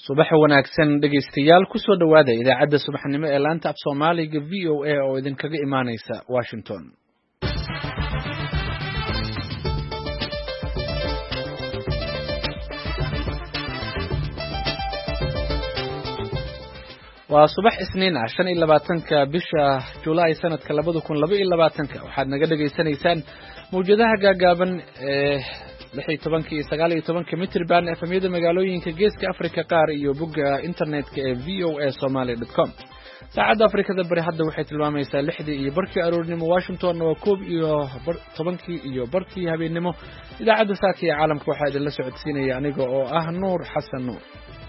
subax wanaagsan dhegaystayaal ku soo dhawaada idaacadda subaxnimo ee laanta af Soomaaliga VOA oo idinkaga imaanaysa Washington. waa subax isniin ah 25-ka bisha July sanadka 2022 waxaad naga dhageysanaysaan mawjadaha gaagaaban ee 16 iyo 19 mitir baan efamiyada magaalooyinka geeska Afrika qaar iyo bogga internetka ee voasomali.com. saacadda Afrikada bari hadda waxay tilmaamaysaa 6 iyo barkii aroornimo, Washington waa 1 iyo 10 iyo barkii habeenimo. idaacadda saaka ee caalamka waxaa idin la socodsiinaya aniga oo ah Nuur Xasan Nuur.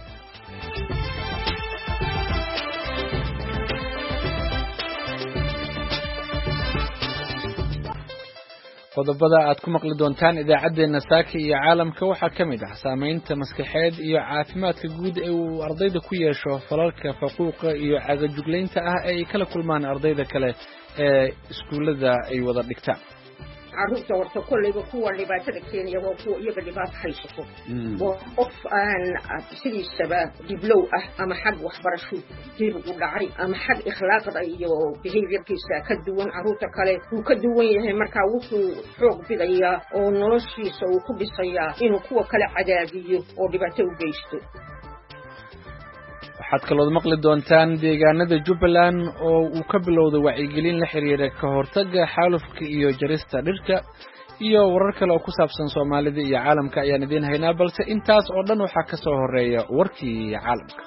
qodobada aad ku maqli doontaan idaacadeena saaka iyo caalamka waxaa kamid ah saameynta maskaxeed iyo caafimaadka guud ee uu ardayda ku yeesho falalka faquuqa iyo cagajuglaynta ah ee ay kala kulmaan ardayda kale ee iskuulada ay wada dhigtaan. caruurta warta kollayba kuwa dhibaatada keenaya waa kuwa iyaga dhibaato haysato oo qof aan sidiisaba diblow ah ama xag waxbarasho dib u dhacay ama xag akhlaaqda iyo behaviorkiisa ka duwan caruurta kale uu ka duwan yahay markaa wuxuu xoog bidayaa oo noloshiisa uu ku dhisayaa inuu kuwa kale cadaadiyo oo dhibaato u geysto. waxaad kaloo maqli doontaan deegaanada Jubbaland oo uu ka bilowday wacyigelin la xiriira ka hortagga xaalufka iyo jarista dhirta iyo warar kale oo ku saabsan Soomaalida iyo caalamka ayaan idin haynaa, balse intaas oo dhan waxaa ka soo horeeya warkii caalamka.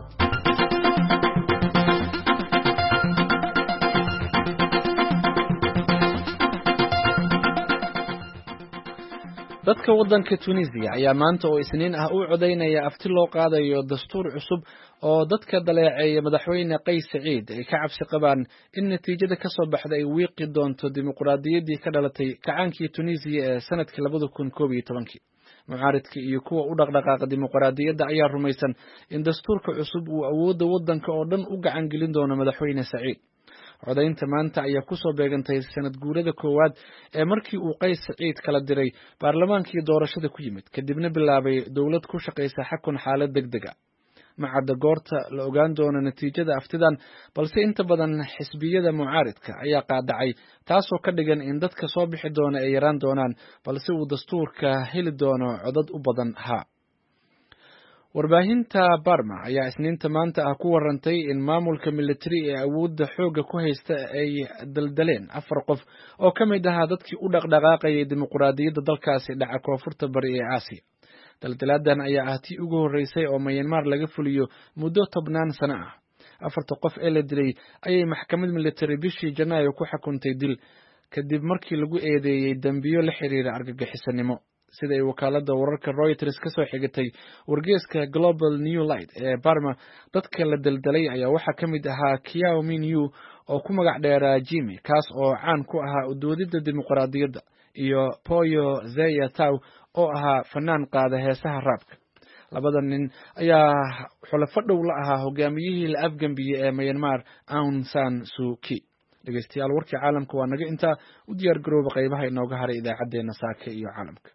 dadka waddanka Tunisia ayaa maanta oo isniin ah u codeynaya afti loo qaadayo dastuur cusub oo dadka daleeceeya madaxweyne Qays Saciid ay ka cabsi qabaan in natiijada ka soo baxda ay wiiqi doonto dimuqraadiyaddii ka dhalatay kacaankii Tunisia ee sanadkii 2011. mucaaridka iyo kuwa u dhaqdhaqaaqa dimuqraadiyadda ayaa rumaysan in dastuurka cusub uu awoodda waddanka oo dhan u gacan gelin doono madaxweyne Saciid. codaynta maanta ayaa ku soo beegantay sanad guurada koowaad ee markii uu Qays Saciid kala diray baarlamaankii doorashada ku yimid kadibna bilaabay dawlad ku shaqeysa xakun xaalad degdeg ah. macadda goorta la ogaan doono natiijada aftidan, balse inta badan xisbiyada mucaaridka ayaa qaadacay, taasoo ka dhigan in dadka soo bixi doona ay yaraan doonaan, balse uu dastuurka heli doono codad u badan ha. warbaahinta Burma ayaa isniinta maanta ah ku warantay in maamulka military ee awoodda xooga ku haysta ay daldaleen 4 qof oo ka mid ahaa dadkii u dhaqdhaqaaqayay dimuqraadiyadda dalkaasi dhaca koonfurta bari ee Aasiya. daldalaadan ayaa ah tii ugu horeysay oo Myanmar laga fuliyo muddo 10 sano ah. 4 qof ee la dilay ayay maxkamad military bishii Janaayo ku xukuntay dil kadib markii lagu eedeeyay dambiyo la xiriira argagixisanimo, sida ay wakaaladda wararka Reuters ka soo xigatay wargeyska Global New Light ee Burma. dadka la daldalay ayaa waxaa ka mid ahaa Kiau Min Yu oo ku magac dheeraa Jimmy, kaas oo caan ku ahaa u doodidda dimuqraadiyadda, iyo Poyo Zaya Tau oo ahaa fanaan qaada heesaha raabka. labada nin ayaa xulafo dhow la ahaa hogaamiyihii la afgambiyey ee Myanmar Aung San Suu Kyi. dhegeystayaal, warkii caalamka waa naga intaa. u diyaar garooba qaybaha inooga haray idaacadeena saaka iyo caalamka.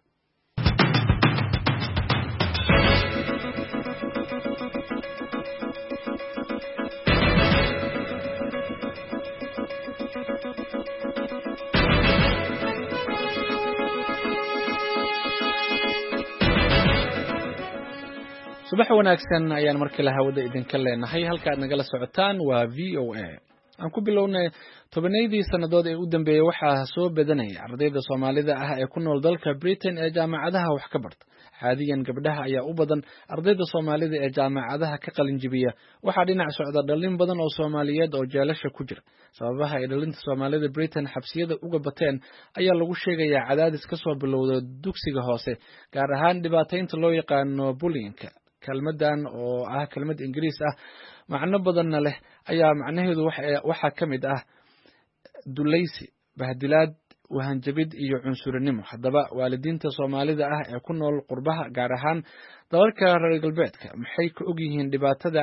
subax wanaagsan ayaan markale hawada idinka leenahay. halka aad nagala socotaan waa VOA. aan ku bilownay tobaneydii sanadood ee u dambeeyay waxaa soo badanaya ardayda Soomaalida ah ee ku nool dalka Britain ee jaamacadaha wax ka barta. caadiyan gabdhaha ayaa u badan ardayda Soomaalida ee jaamacadaha ka qalin jibiya. waxaa dhinac socda dhalin badan oo Soomaaliyeed oo jeelasha ku jira. sababaha ay dhalinta Soomaalida Britain xabsiyada uga bateen ayaa lagu sheegayaa cadaadis ka soo bilowda dugsiga hoose, gaar ahaan dhibaataynta loo yaqaano bullying. kelmadan oo ah kelmad Ingiriis ah macno badanna leh ayaa macnaheedu waxa ka mid ah dulaysi, bahdilaad, wahanjabid iyo cunsurinimo. haddaba waalidiinta Soomaalida ah ee ku nool qurbaha, gaar ahaan dalalka reer galbeedka, maxay ka og yihiin dhibaatada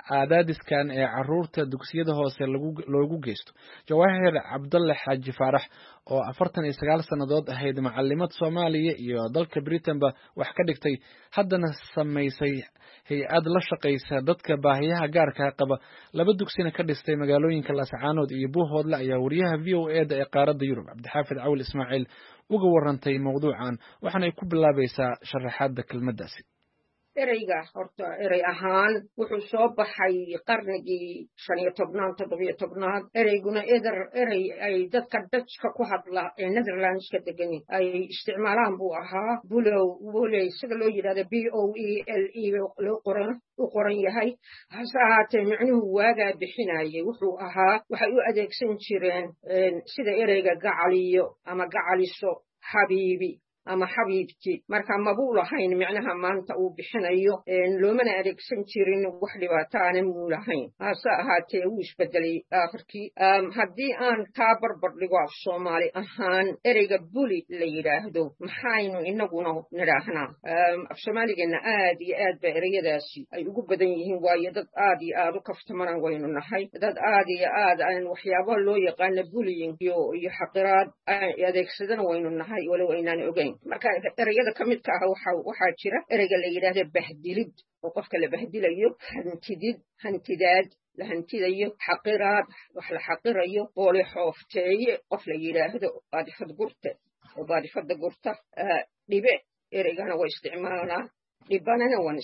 cadaadiskan ee caruurta dugsiyada hoose loogu geysto. Jawaahir Cabdulle Xaaji Faarax oo 49 sannadood ahayd macallimad Soomaaliya iyo dalka Britain-ba wax ka dhigtay, haddana samaysay hay-ad la shaqaysa dadka baahiyaha gaarka qaba, 2 dugsina ka dhistay magaalooyinka Laascaanood iyo Buuhoodle, ayaa wariyaha VOA-da ee qaaradda Yurub Cabdixaafid Cawil Ismaaciil uga warantay mawduucan, waxaana ay ku bilaabaysaa sharaxaadda kelmaddaasi. ereyga horta erey ahaan wuxuu soo baxay qarnigii 15 17 ereyguna erey ay dadka Dutchka ku hadla ee Netherlandska degan ay isticmaalaan buu ahaa buley sida loo yiraahdo BOELE loo qoran yahay. hase ahaatee micnuhu waagaa bixinayay wuxuu ahaa waxay u adeegsan jireen sida ereyga gacaliyo ama gacaliso, xabiibi ama xabiibti, marka mabuu lahayn micnaha maanta uu bixinayo, loomana adeegsan jirin wax dhibaato aanan muu lahayn. hase ahaatee wuu isbedelay aakhirkii. haddii aan taa barbar dhigo af Soomaali ahaan ereyga buli la yidhaahdo maxaynu inaguna nidhaahnaa? af Soomaaligeenna aad iyo aad ba ereyadaasi ay ugu badan yihiin, waayo dad aad iyo aad u kaftamanan waynu nahay, dad aad iyo aad aan waxyaabaha loo yaqaano bullying iyo xaqiraad adeegsadana waynu nahay walow aynaan ogeyn. marka ereyada ka midka ah waxaa jira ereyga la yidhaahdo bahdilid oo qofka la bahdilayo, hantidaad la hantidayo, xaqiraad wax la xaqirayo, boole xoofteeye qof la yidhaahdo, baadifad gurte oo baadifada gurta, dhibe ereygana waa isticmaalnaa, dhibanana waan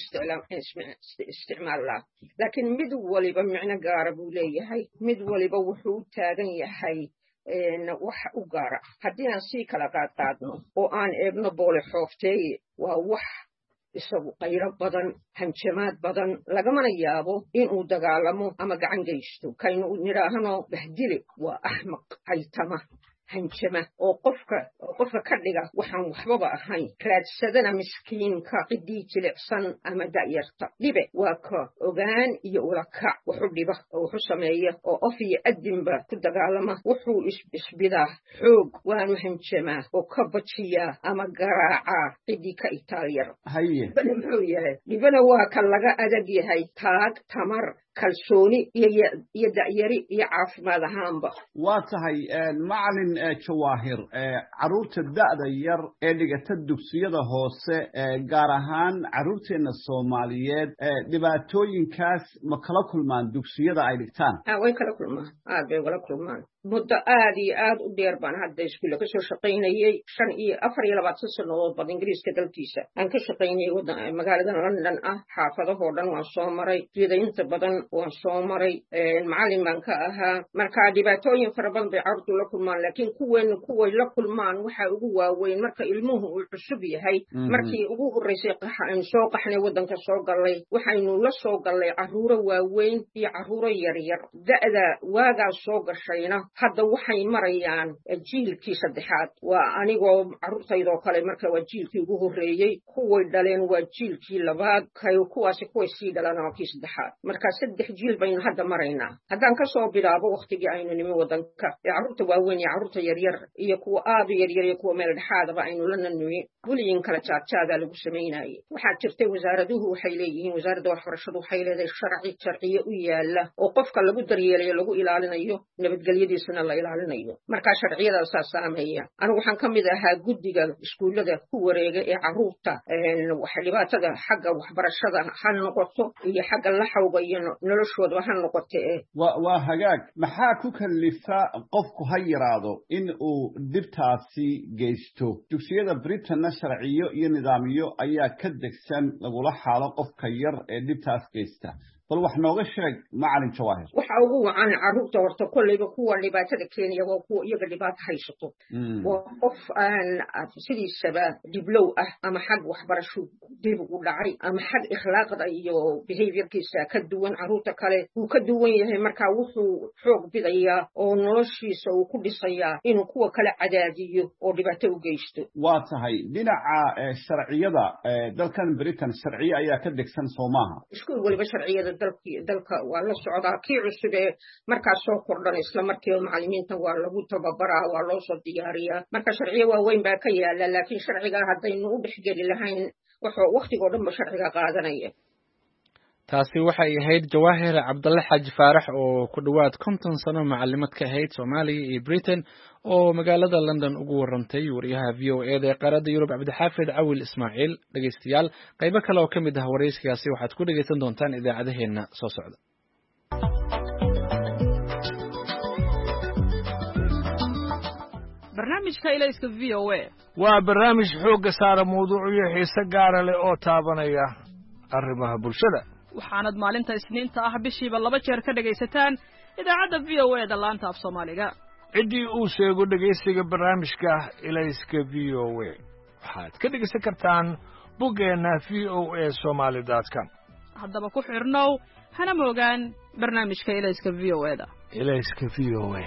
isticmaalnaa, laakiin mid waliba micno gaara buu leeyahay, mid waliba wuxuu u taagan yahay wax u gaara. haddii aan sii kala qaadqaadno oo aan eegno boole xoofteeye, waa wax isagu qayro badan, hanjamaad badan, lagamana yaabo inuu dagaalamo ama gacan geysto. kaynu nidhaahno bahdile waa axmaq, haytama, hanjama oo qofka ka dhiga waxaan waxbaba ahayn, raadsadana miskiinka, ciddii jilicsan ama da'yarta. dhibe waa ka ogaan iyo ulakac waxu dhiba oo waxu sameeya oo of iyo adinba ku dagaalama, wuxuu isbidaa xoog, waanu hanjamaa oo ka bajiyaa ama garaacaa ciddii ka itaalyar. dhibana muxuu yahay? dhibana waa ka laga adag yahay, taag, tamar, kalsooni iyo da'yari iyo caafimaad ahaanba. waa tahay macalin Jawaahir, caruurta da'da yar ee dhigata dugsiyada hoose, gaar ahaan caruurteena Soomaaliyeed, dhibaatooyinkaas ma kala kulmaan dugsiyada ay dhigtaan? way kala kulmaan, aad bay kala kulmaan. muddo aad iyo aad u dheer baan hadda iskuulla ka soo shaqaynayay, 24 sannadood bad Ingiriiska dalkiisa aan ka shaqaynayay magaalada London ah. xaafadahoo dhan waan soo maray, jida inta badan waan soo maray, macallin baan ka ahaa. marka dhibaatooyin fara badan bay carruurtu la kulmaan, laakiin kuway la kulmaan waxaa ugu waaweyn marka ilmuhu uu cusub yahay. markii ugu horreysay aynu soo qaxnay waddanka soo gallay, waxaynu la soo gallay carruuro waaweyn iyo carruuro yaryar. da'da waagaa soo gashayna hadda waxay marayaan jiilkii 3aad. waa anigoo carruurtaydoo kale marka waa jiilkii ugu horreeyey, kuway dhaleen waa jiilkii 2aad, kuway sii dhalaan waa kii 3aad. marka 3 jiil baynu hadda maraynaa. haddaan ka soo bilaabo wakhtigii aynu nimi waddanka, ee carruurta waaweyn iyo carruurta yaryar iyo kuwa aad u yaryar iyo kuwa meel dhexaadaba aynu la nimi, bullying kala jaadjaadaa lagu samaynayay. waxaa jirtay wasaaraduhu waxay leeyihiin, wasaaradda waxbarashadu waxay leedahay sharciye u yaala oo qofka lagu daryeelayo, lagu ilaalinayo, nabadgelyadiisana la ilaalinayo. markaa sharciyadaasaa saameeya. anigu waxaan ka mid ahaa guddiga iskuullada ku wareega ee carruurta dhibaatada xagga waxbarashada ha noqoto iyo xagga laxawga iyo noloshoodaba ha noqote. waa hagaag. maxaa ku kalifa qofku ha yaraado in uu dhibtaasi geysto? dugsiyada Britain-na sharciyo iyo nidaamyo ayaa ka degsan lagula xaalo qofka yar ee dhibtaas geysta. bal wax nooga sheeg macalin Jawaahir. waxa ugu wacan carruurta horta kolleyba kuwa dhibaatada keenaya waa kuwa iyaga dhibaato haysato. waa qof aan sidiisaba diblow ah ama xag waxbarasho dib u dhacay ama xag akhlaaqda iyo behaviorkiisa ka duwan carruurta kale uu ka duwan yahay. markaa wuxuu xoog bidayaa oo noloshiisa uu ku dhisayaa inuu kuwa kale cadaadiyo oo dhibaato u geysto. waa tahay dhinaca sharciyada dalkan Britain sharciyo ayaa ka degsan Soomaha. iskuul waliba sharciyada dalka waa la socdaa. kii cusub ee markaas soo kordhan isla markiiba macallimiinta waa lagu tababaraa, waa loo soo diyaariyaa. marka sharciyo waaweyn baa ka yaala, laakiin sharciga haddaynu u dhexgeli lahayn wuxuu wakhtigoo dhanba sharciga qaadanaya. taasi waxay ahayd Jawaahir Cabdalle Xaaji Faarax oo ku dhawaad 50 sano macallimad ka ahayd Soomaaliya iyo Britain oo magaalada London ugu warantay wariyaha VOA ee qaaradda Yurub Cabdixaafid Cawil Ismaaciil. Dhageystayaal, qaybo kale oo ka mid ah wareysigaasi waxaad ku dhageysan doontaan idaacadaheena soo socda. barnaamijka ilayska VOA waa barnaamij xoogga saara mawduucyo xiise gaar ah oo taabanaya arrimaha bulshada. waxaanad maalinta Isniinta ah bishiiba 2 jeer ka dhagaysataan idaacadda VOA da laanta af Soomaaliga. ciddii uu sheego dhageysiga barnaamijka ilayska VOA waxaad ka dhageysan kartaan boggeena voasomali.com. haddaba ku xirnow hana moogaan barnaamijka ilayska VOA da. ilayska VOA.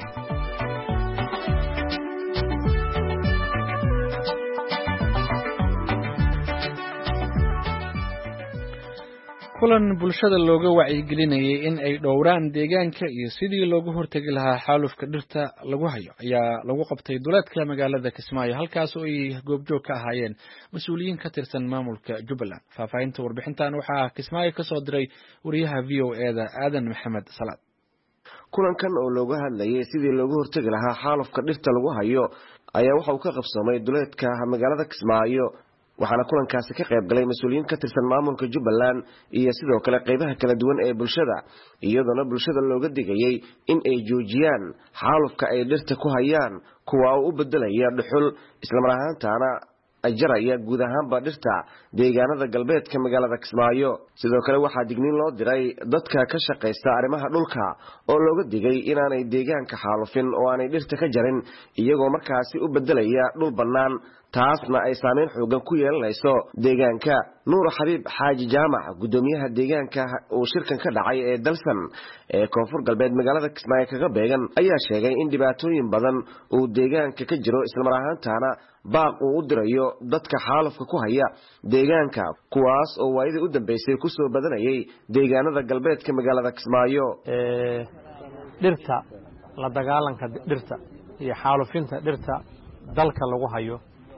kulan bulshada looga wacyigelinayay in ay dhowraan deegaanka iyo sidii looga hortagi lahaa xaalufka dhirta lagu hayo ayaa lagu qabtay duleedka magaalada Kismaayo, halkaas oo ay goobjoog ka ahaayeen mas'uuliyiin ka tirsan maamulka Jubbaland. Faahfaahinta warbixintan waxaa Kismaayo ka soo diray wariyaha VOA da Aadan Maxamed Salaad. kulankan oo looga hadlayay sidii looga hortagi lahaa xaalufka dhirta lagu hayo ayaa waxa uu ka qabsoomay duleedka magaalada Kismaayo, waxaana kulankaasi ka qayb galay mas'uuliyiin ka tirsan maamulka Jubbaland iyo sidoo kale qaybaha kala duwan ee bulshada, iyadoo bulshada looga digayay in ay joojiyaan xaalufka ay dhirta ku hayaan kuwa uu u bedelaya dhuxul isla mar ahaantaana ajaraya guud ahaanba dhirta deegaanada galbeedka magaalada Kismaayo. sidoo kale waxaa digniin loo diray dadka ka shaqeysta arrimaha dhulka oo looga digay inaanay deegaanka xaalufin oo aanay dhirta ka jarin iyagoo markaasi u bedelaya dhul bannaan, taasna ay saameyn xoogan ku yeelanayso deegaanka. Nuur Xabiib Xaaji Jaamac, gudoomiyaha deegaanka uu shirkan ka dhacay ee Dalsan ee koonfur galbeed magaalada Kismaayo kaga beegan, ayaa sheegay in dhibaatooyin badan uu deegaanka ka jiro isla mar ahaantaana baaq uu u dirayo dadka xaalufka ku haya deegaanka, kuwaas oo waayadii u dambeysay ku soo badanayay deegaanada galbeedka magaalada Kismaayo. dhirta la dagaalanka dhirta iyo xaalufinta dhirta dalka lagu hayo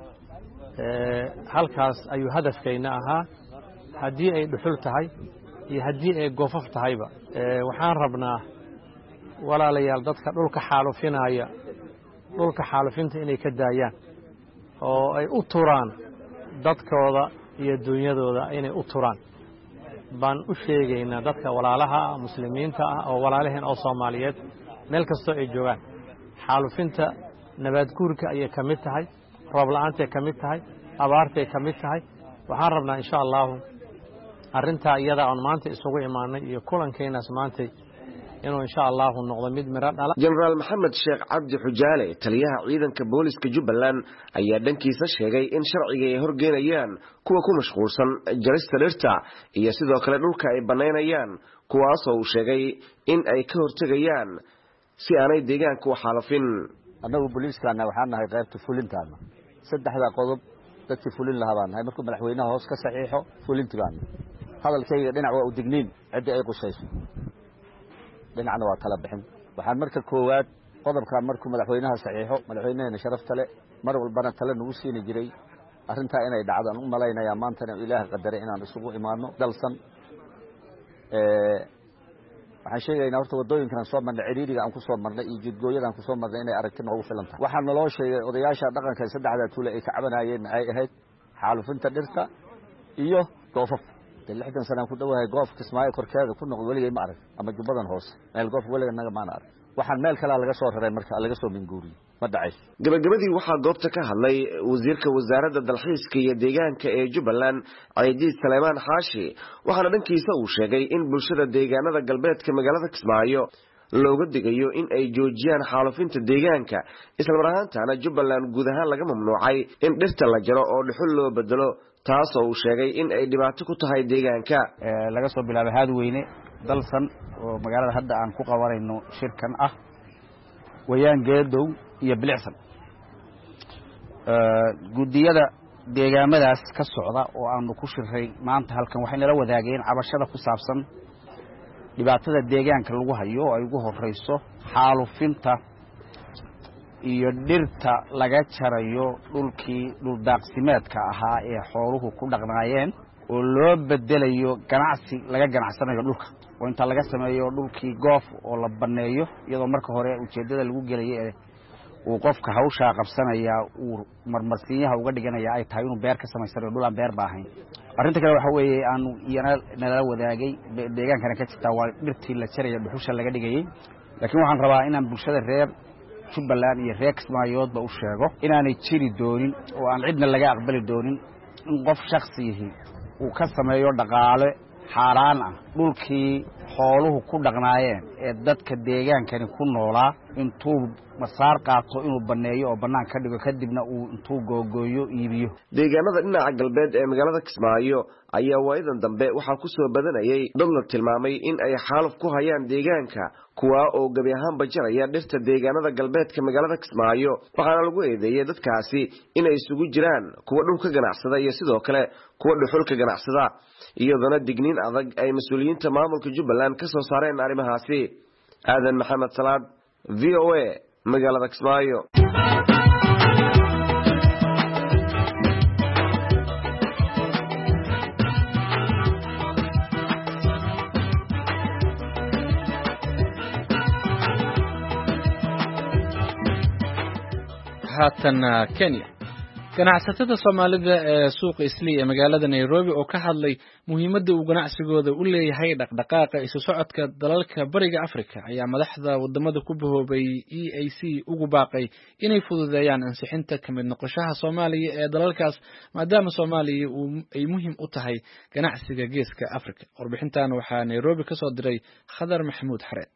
halkaas ayuu hadafkeena ahaa, haddii ay dhuxul tahay iyo haddii ay goofaf tahayba. waxaan rabnaa walaalayaal dadka dhulka xaalufinaya dhulka xaalufinta inay ka daayaan oo ay u turaan dadkooda iyo dunyadooda inay u turaan baan u sheegaynaa dadka walaalaha muslimiinta ah oo walaalaheen oo Soomaaliyeed meel kastoo ay joogaan. xaalufinta nabaad guurka ayay ka mid tahay, roob la'aantay ka mid tahay, abaartay ka mid tahay. waxaan rabnaa insha Allah arrinta iyada aan maanta isugu imaanay iyo kulankeenaas maanta inuu insha Allah noqdo mid miro dhala. General Maxamed Sheekh Cabdi Xujaale, taliyaha ciidanka booliska Jubbaland, ayaa dhankiisa sheegay in sharciga ay horgeynayaan kuwa ku mashquulsan jarista dhirta iyo sidoo kale dhulka ay banaynayaan, kuwaas oo uu sheegay in ay ka hortagayaan si aanay deegaanka u xaalufin. annagu booliiskana waxaan nahay qaybta fulintaana saddexda qodob dadkii fulin lahaa baan nahay. markuu madaxweynaha hoos ka saxiixo fulintii baan hadalkayga dhinac waa u digniin cidii ay qusayso, dhinacna waa kala bixin. waxaan marka koowaad qodobka markuu madaxweynaha saxiixo, madaxweynaheena sharafta leh mar walbana tala nagu siini jiray arrintaa inay dhacdo. aan u malaynayaa maantana ilaahay qadaray inaan isugu imaano Dalsan. waxaan sheegaynaa horta wadooyinkan soo marnay, ciriiriga aan ku soo marnay iyo jidgooyada aan ku soo marnay inay aragti noogu filan tahay. waxaan naloo sheegay odayaasha dhaqanka saddexda tuule ay ka cabanayeen ay ahayd xaalufinta dhirta iyo goofaf. 60 sano ku dhawahay goof Kismaayo korkeeda ku noqdo weligay ma arag, ama Jubbaland hoose meel goof weliga naga ma arag. waxaan meel kale laga soo raray marka laga soo minguuriyo ma dhacay. gabagabadii waxaa goobta ka hadlay wasiirka wasaaradda dalxiiska iyo deegaanka ee Jubbaland, Ciidiid Saleymaan Xaashi, waxaana dhankiisa uu sheegay in bulshada deegaanada galbeedka magaalada Kismaayo looga digayo in ay joojiyaan xaalufinta deegaanka, isla mar ahaantaana Jubbaland guud ahaan laga mamnuucay in dhirta la jaro oo dhuxul loo bedelo, taas oo uu sheegay in ay dhibaato ku tahay deegaanka. laga soo bilaabay Haadweyne, Dalsan oo magaalada hadda aan ku qabanayno shirkan ah, Wayaan Geedow iyo Bilicsan. gudiyada deegaamadaas ka socda oo aanu ku shiray maanta halkan waxay nala wadaageen cabashada ku saabsan dhibaatada deegaanka lagu hayo oo ay ugu horeyso xaalufinta iyo dhirta laga jarayo dhulkii dhul daaqsimeedka ahaa ee xooluhu ku dhaqnaayeen. oo loo bedelayo ganacsi laga ganacsanayo dhulka oo inta laga sameeyo dhulkii goof oo la baneeyo iyadoo marka hore ujeedada lagu gelayo uu qofka hawsha qabsanaya uu marmarsiinyaha uga dhiganaya ay tahay inuu beer ka sameysanayo dhul aan beer baahayn arrinta kale waxa weeye aanu iyana nala wadaagay deegaankana ka jirta waa dhirtii la jaray dhuxusha laga dhigayay laakiin waxaan rabaa inaan bulshada reer Jubbaland iyo reer Kismaayoodba u sheego inaanay jiri doonin oo aan cidna laga aqbali doonin in qof shakhsiyi uu ka sameeyo dhaqaale xaraan ah dhulkii xooluhu ku dhaqnaayeen ee dadka deegaankani ku noolaa intuu masaar qaato inuu baneeyo oo banaan ka dhigo kadibna uu intuu googooyo iibiyo deegaanada dhinaca galbeed ee magaalada Kismaayo ayaa waayidan dambe waxaa ku soo badanayay dad la tilmaamay in ay xaaluf ku hayaan deegaanka kuwa oo gabi ahaan bajaraya dhirta deegaanada galbeedka magaalada Kismaayo waxaana lagu eedeeyay dadkaasi inay isugu jiraan kuwa dhulka ganacsada iyo sidoo kale kuwa dhuxulka ganacsada iyadoo digniin adag ay mas'uuliyiinta maamulka Jubbaland ka soo saareen arrimahaasi aadan maxamed salaad VOA magaalada Kismaayo haatan Kenya ganacsatada Soomaalida ee suuqa Islii ee magaalada Nairobi oo ka hadlay muhiimadda uu ganacsigooda u leeyahay dhaqdhaqaaqa isu socodka dalalka bariga Afrika ayaa madaxda wadamada ku bahoobay EAC ugu baaqay inay fududeeyaan ansixinta kamid noqoshaha Soomaaliya ee dalalkaas maadaama Soomaaliya ay muhiim u tahay ganacsiga geeska Afrika warbixintan waxaa Nairobi ka soo diray Khadar Maxamuud Xareed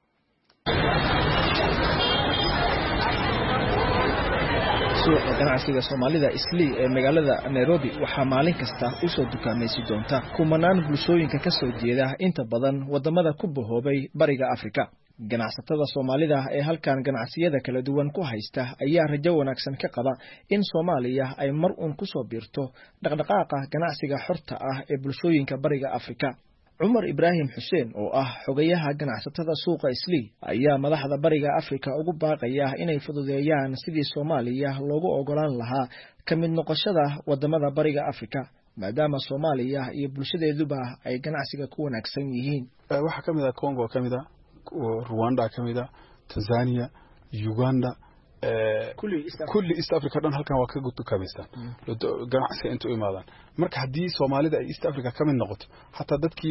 suuqa ganacsiga Soomaalida Islii ee magaalada Nairobi waxa maalin kasta u soo dukaamaysi doonta kumanaan bulshooyinka ka soo jeeda inta badan wadamada ku bahoobay bariga Afrika ganacsatada Soomaalida ee halkan ganacsiyada kala duwan ku haysta ayaa rajo wanaagsan ka qaba in Soomaaliya ay mar uun ku soo biirto dhaqdhaqaaqa ganacsiga xorta ah ee bulshooyinka bariga Afrika Umar Ibrahim Hussein oo ah xogayaha ganacsatada suuqa Islii ayaa madaxda bariga Afrika ugu baaqaya inay fududeeyaan sidii Soomaaliya loogu ogolaan lahaa kamid noqoshada wadamada bariga Afrika maadaama Soomaaliya iyo bulshadeeduba ay ganacsiga ku wanaagsan yihiin waxa kamid ah Congo kamid ah Rwanda kamid ah Tanzania Uganda kulli East Africa dhan halkan waa ka dukaamaystaan ganacsiga inta u imaadaan marka hadii Soomaalida ay East Africa ka mid noqoto hatta dadkii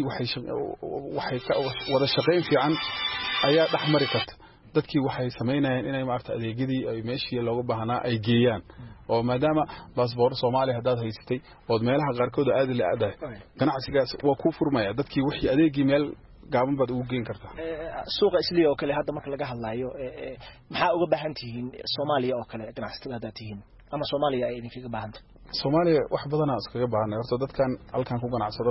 waxay ka wada shaqeyn fiican ayaa dhaxmari karta dadkii waxay sameynayaan inay maarta adeegyadii ay meeshii looga baahnaa ay geeyaan oo maadaama passport Soomaaliya hadaad haysatay oo meelaha qaarkood aad la aaday ganacsigaas waa ku furmaya dadkii wixii adeegii meel gaaban baad ugu geen kartaa suuqa Islii oo kale hadda marka laga hadlayo maxaa uga baahan tihiin Soomaaliya oo kale ganacsatada hada tihiin ama Soomaaliya ay idinkaga baahanta Soomaaliya wax badan aan iskaga baahanay horta dadkan halkan ku ganacsado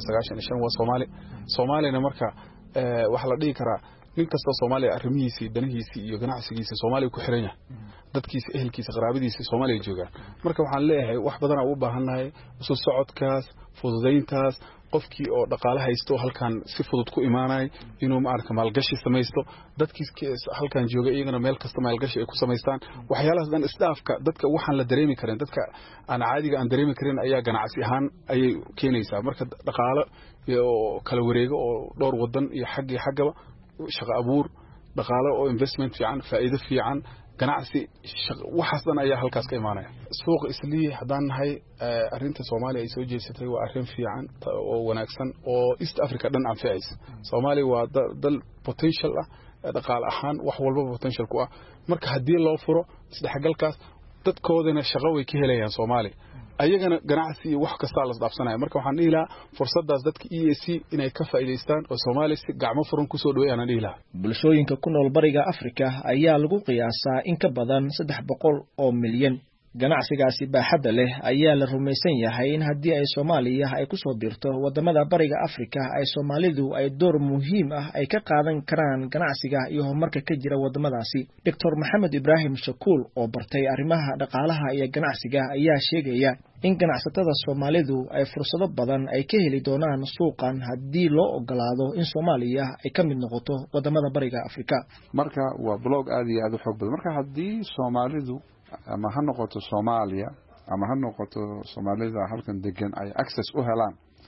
95% waa Soomaalina marka wax la dhigi karaa nin kasta Soomaaliya arrimihiisa danahiisa iyo ganacsigiisa Soomaaliya ku xiran yahay dadkiisa ehelkiisa qaraabadiisa Soomaaliya joogaan marka waxaan leeyahay wax badan aan u baahanahay soo socodkaas fududeyntaas qofkii oo dhaqaale haysto halkan si fudud ku imaanay inuu maarka maalgashi sameeysto dadkiis halkan jooga iyagana meel kasta maalgashi ay ku sameystaan waxyaalahaas dhan isdaafka dadka waxaan la dareemi karin dadka aan caadiga aan dareemi karin ayaa ganacsi ahaan ayay keenaysaa marka dhaqaale iyo kala wareego oo dhowr wadan iyo xaggaba shaqo abuur dhaqaale oo investment fiican faa'iido fiican ganacsi waxaas dhan ayaa halkaas ka imaanaya suuqa Islii hadaan nahay arinta Soomaaliya ay soo jeesatay waa arin fiican oo wanaagsan oo East Africa dhan anfacaysa Soomaaliya waa dal potential ah dhaqaale ahaan wax walba potential ku ah marka hadii loo furo isdhexgalkaas dadkoodana shaqo way ka helayaan Soomaaliya ayagana ganacsi wax kasta la isdhaafsanayo marka waxaan dhiilaa fursadaas dadka EAC inay ka faa'iideystaan oo Soomaaliya si gacmo furan ku soo dhaweeyaan dhiilaa bulshooyinka ku nool bariga Afrika ayaa lagu qiyaasaa in ka badan 300 oo milyan ganacsigaasi baaxadda leh ayaa la rumaysan yahay in haddii ay Soomaaliya ay ku soo biirto wadamada bariga Afrika ay Soomaalidu ay door muhiim ah ay ka qaadan karaan ganacsiga iyo horumarka ka jira wadamadaasi Dr. Maxamed Ibrahim Shakuul oo bartay arrimaha dhaqaalaha iyo ganacsiga ayaa sheegaya in ganacsatada Soomaalidu ay fursado badan ay ka heli doonaan suuqan haddii loo ogolaado in Soomaaliya ay ka mid noqoto wadamada bariga Afrika marka waa blog aad iyo aad u xoog badan marka haddii Soomaalidu ama ha noqoto Soomaaliya ama ha noqoto Soomaalida halkan degan ay access u helaan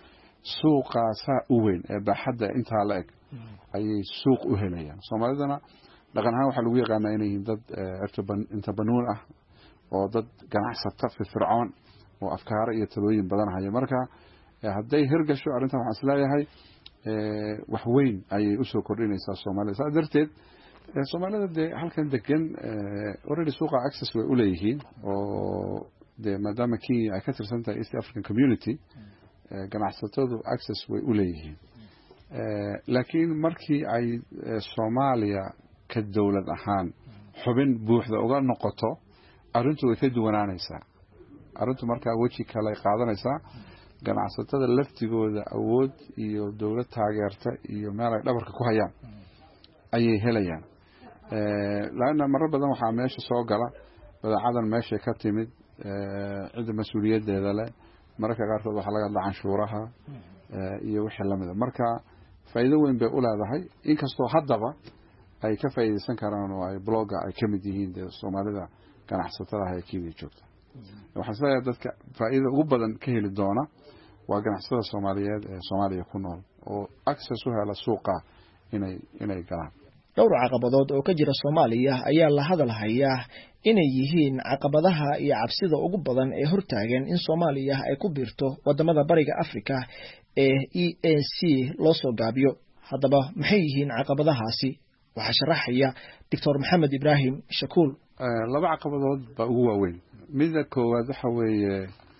suuqaasaa u weyn ee baaxadda intaa la eg ayay suuq u helayaan. soomaalidana dhaqan ahaan waxaa lagu yaqaanaa inay yihiin dad intabanuun ah oo dad ganacsata firfircoon oo afkaaro iyo talooyin badan haya. marka hadday hirgasho arrintan waxaan isleeyahay wax weyn ayay usoo kordhinaysaa soomaalida. saas darteed soomaalida dee halkan degan already suuqa access way u leeyihiin oo dee maadaama Kenya ay ka tirsan tahay East African Community ganacsatadu access way u leeyihiin. laakiin markii ay Soomaaliya ka dawlad ahaan xubin buuxda uga noqoto arrintu way ka duwanaanaysaa. arrintu markaa weji kale qaadanaysaa. ganacsatada laftigooda awood iyo dawlad taageerta iyo meel ay dhabarka ku hayaan ayay helayaan. laana marar badan waxaa meesha soo gala badeecadan meesha ka timid cid mas'uuliyadeeda leh. mararka qaarkood waxaa laga hadlaa canshuuraha iyo wixii lamid ah. marka faa'iido weyn bay u leedahay inkastoo haddaba ay ka faa'iideysan karaan oo ay blogga ay ka mid yihiin Soomaalida ganacsatada ay Kenya joogta. waxaan isleeyahay dadka faa'iido ugu badan ka heli doona waa ganacsatada Soomaaliyeed ee Soomaaliya ku nool oo access u hela suuqa inay galaan. dhowr caqabadood oo ka jira Soomaaliya ayaa la hadal hayaa inay yihiin caqabadaha iyo cabsida ugu badan ee hortaagan in Soomaaliya ay ku biirto wadamada bariga Afrika ee EAC loo soo gaabiyo. haddaba maxay yihiin caqabadahaasi? waxaa sharaxaya Dr. Maxamed Ibrahim Shakuul. laba caqabadood baa ugu waaweyn. midda koowaad waxa weeye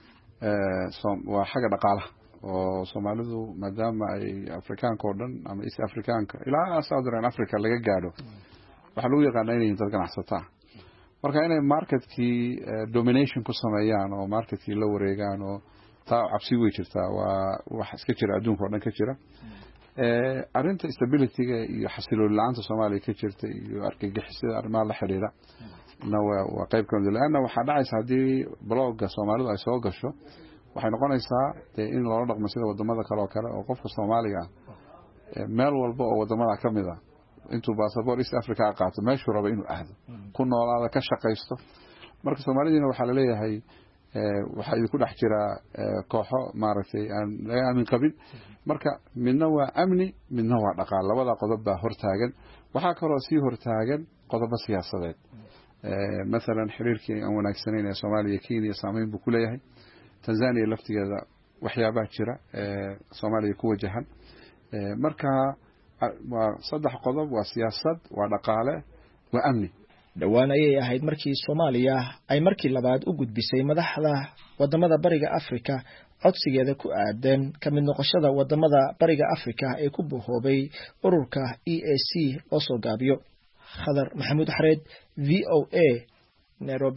waa xagga dhaqaalaha oo Soomaalidu maadaama ay Afrikaanka oo dhan ama East Afrikaanka ilaa Southern Africa laga gaadho waxa lagu yaqaanaa inay dad ganacsato ah. marka inay marketkii domination ku sameeyaan oo marketkii la wareegaan oo taa cabsi way jirtaa. waa wax iska jira adduunka oo dhan ka jira. arrinta stability-ga iyo xasilooni la'aanta Soomaaliya ka jirta iyo argagixisada arrimaha la xiriira waa qayb ka mid ah. laana waxaa dhacaysa haddii blogga Soomaalidu ay soo gasho waxay noqonaysaa in loola dhaqmo sida wadamada kale oo qofka Soomaaliga meel walba oo wadamada ka mid ah intuu passport East Africa qaato meeshuu rabo inuu aado ku noolaada ka shaqaysto. marka Soomaalidina waxaa la leeyahay waxaa idinku dhex jira kooxo maaragtay aan laga aamin qabin. marka midna waa amni midna waa dhaqaale. labada qodob baa hortaagan. waxaa kaloo sii hortaagan qodobo siyaasadeed. مثلا xiriirkii aan wanaagsanayn ee Soomaaliya Kenya saameyn buu ku leeyahay. Tanzania laftigeeda waxyaabo jira Soomaaliya ku wajahan. marka waa saddex qodob waa siyaasad waa dhaqaale waa amni. dhawaan ayay ahayd markii Soomaaliya ay markii labaad u gudbisay madaxda wadamada bariga Afrika codsigeeda ku aadan ka mid noqoshada wadamada bariga Afrika ee ku bohoobay ururka EAC oo soo gaabiyo. Khadar Maxamuud Xareed VOA Nairobi.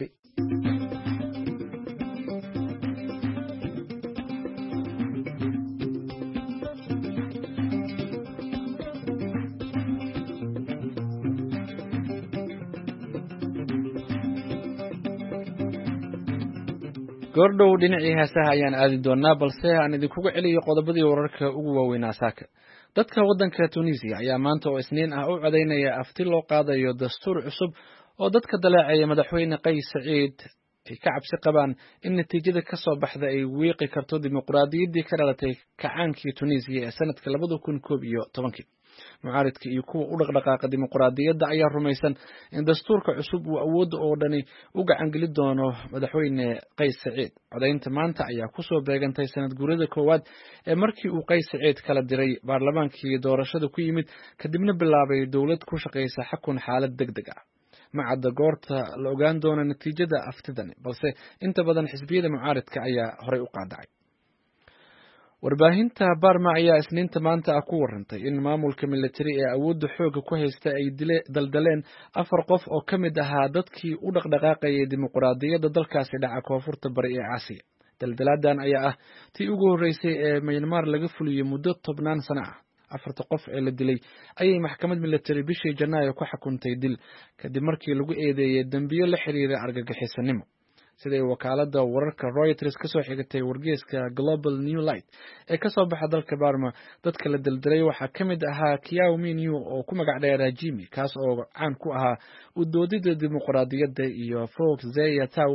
goordhow dhinacii heesaha ayaan aadi doonaa balse aan idinkugu celiyo qodobadii wararka ugu waaweynaa saaka. dadka waddanka Tunisia ayaa maanta oo Isniin ah u codeynaya afti loo qaadayo dastuur cusub oo dadka dalaacaya madaxweyne Qays Saciid ay ka cabsi qabaan in natiijada ka soo baxda ay wiiqi karto dimuqraadiyaddii ka dhalatay kacaankii Tunisia ee sanadka 2011. mucaaridka iyo kuwa u dhaqdhaqaaqa dimuqraadiyadda ayaa rumaysan in dastuurka cusub uu awood oo dhani u gacan geli doono madaxweyne Qays Saciid. codeynta maanta ayaa ku soo beegantay sanad guurida koowaad ee markii uu Qays Saciid kala diray baarlamaankii doorashada ku yimid kadibna bilaabay dawlad ku shaqeysa xukun xaalad degdeg ah. ma cadda goorta la ogaan doono natiijada aftidani balse inta badan xisbiyada mucaaridka ayaa horey u qaadacay. warbaahinta Barma ayaa Isniinta maanta ku warantay in maamulka military ee awoodda xooga ku haysta ay daldaleen 4 qof oo ka mid ahaa dadkii u dhaqdhaqaaqayay dimuqraadiyadda dalkaasi dhaca koonfurta bari ee Aasiya. daldalaadan ayaa ah tii ugu horeysay ee Myanmar laga fuliyay muddo 10 sano ah. 4 qof ee la dilay ayay maxkamad military bishii Janaayo ku xukuntay dil kadib markii lagu eedeeyay dambiyo la xiriira argagixisanimo. siday wakaalada wararka Reuters ka soo xigtay wargeyska Global New Light ee ka soo baxa dalka Burma dadka la daldalay waxaa ka mid ahaa Kiao Min-yu oo ku magac dheeraa Jimmy kaas oo caan ku ahaa u doodida dimuqraadiyadda iyo Fox Zaya Tau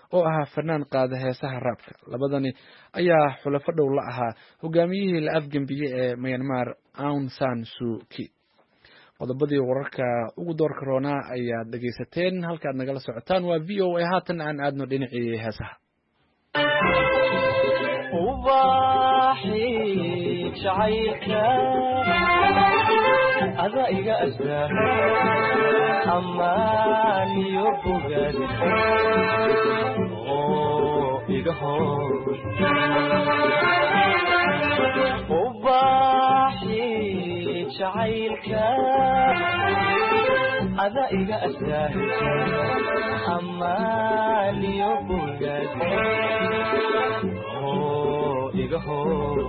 oo ahaa fanaan qaada heesaha raabka. labadani ayaa xulafo dhow la ahaa hogaamiyihii la afgembiyey ee Myanmar Aung San Suu Kyi. qodobadii wararka ugu doorka roonaa ayaad dhegaysateen. halkaad nagala socotaan waa VOA. haatan aan aadno dhinacii heesaha. ada iga astaa amaan iyo bogaad oo iga hor ubaaxi jacaylka ada iga astaa amaan iyo bogaad oo iga hor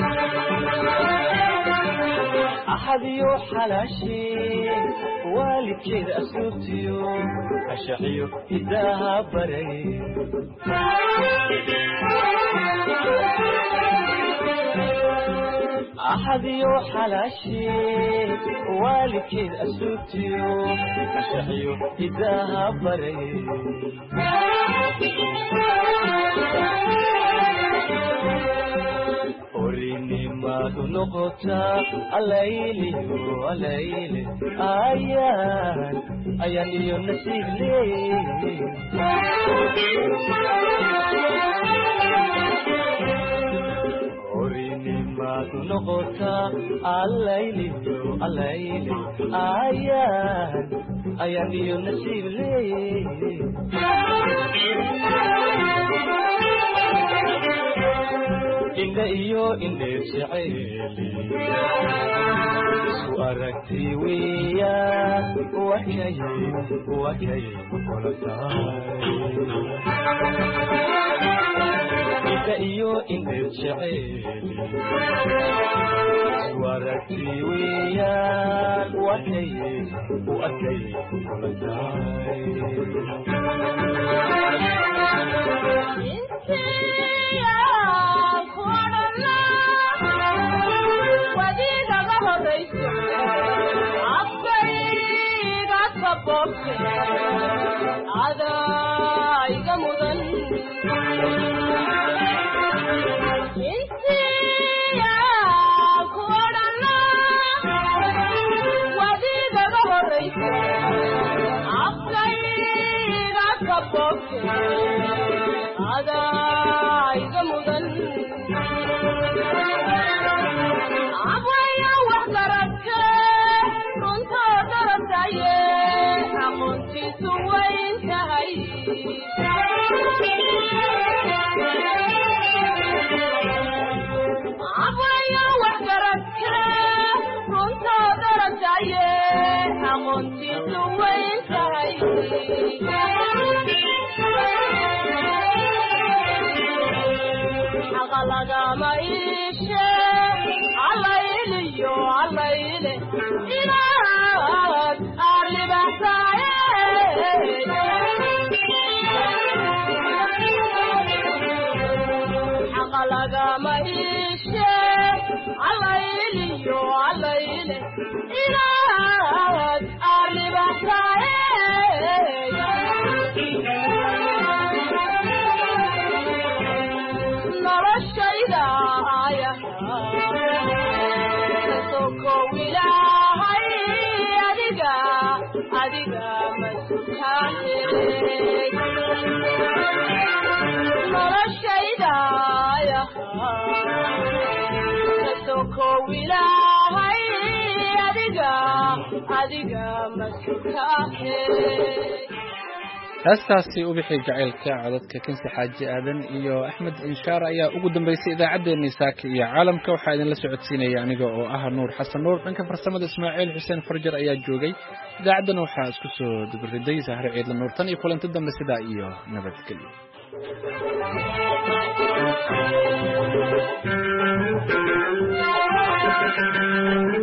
أحد يوحلاشي والد كده أسوتيو أشعيو إداها بري أحد يوحلاشي والد كده أسوتيو أشعيو إداها بري أريني ما نقطة الليلي والليلي أيان ينسيك لي أريني ما نقطة الليلي والليلي أيان ينسيك لي inda iyo indheer jacayli isu aragti weeyaan wakay kula tahay inda iyo indheer jacayli isu aragti weeyaan wakay kula tahay ada iga mudan intiya kuodhana wadigaga horeysa afkayga ka bogte ada iga mudan abwaya wax daradka runta daradaye aqoontiisu wayn tahay abwaya wax daradka runta daradaye aqoontiisu wayn tahay aqalagama ishe allayliyo allayle inaad arribaxsaaye aqalagama ishe allayliyo allayle inaad arribaxsaaye noloshayda kowilahay adiga masutahe noloshayda kowilahay adiga masutahe. heestaasi u bixi jacaylka codadka Kinsi Xaaji Aadan iyo Axmed Inshaar ayaa ugu dambeysay idaacadeena saaka iyo caalamka. waxaa idin la socodsiinaya aniga oo ah Nuur Xasan Nuur. dhanka farsamada Ismaaciil Xuseen Farjar ayaa joogay. idaacaddana waxaa isku soo dubariday Sahar Ciidla Nuur. tan iyo kulanti dambe sidaa iyo nabadgelyo.